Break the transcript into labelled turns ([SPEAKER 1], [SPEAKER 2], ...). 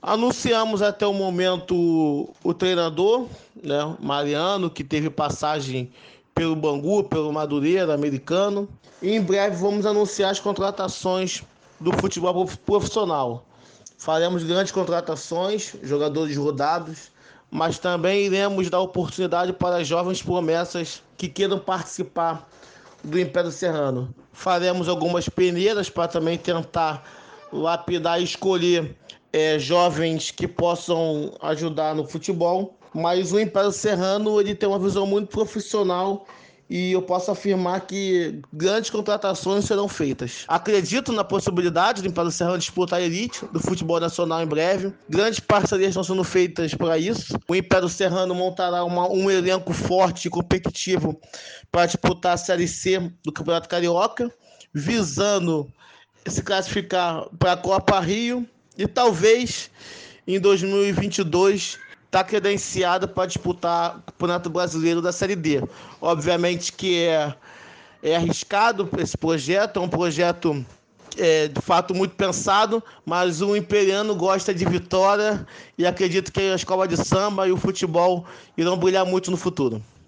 [SPEAKER 1] Anunciamos até o momento o treinador, né, Mariano, que teve passagem pelo Bangu, pelo Madureira, americano. E em breve vamos anunciar as contratações do futebol profissional. Faremos grandes contratações, jogadores rodados, mas também iremos dar oportunidade para jovens promessas que queiram participar do Império Serrano. Faremos algumas peneiras para também tentar lapidar e escolher jovens que possam ajudar no futebol. Mas o Império Serrano ele tem uma visão muito profissional e eu posso afirmar que grandes contratações serão feitas. Acredito na possibilidade do Império Serrano disputar a elite do futebol nacional em breve. Grandes parcerias estão sendo feitas para isso. O Império Serrano montará um elenco forte e competitivo para disputar a Série C do Campeonato Carioca, visando se classificar para a Copa Rio e talvez em 2022 está credenciado para disputar o Campeonato Brasileiro da Série D. Obviamente que é arriscado esse projeto, é um projeto de fato muito pensado, mas o imperiano gosta de vitória e acredito que a escola de samba e o futebol irão brilhar muito no futuro.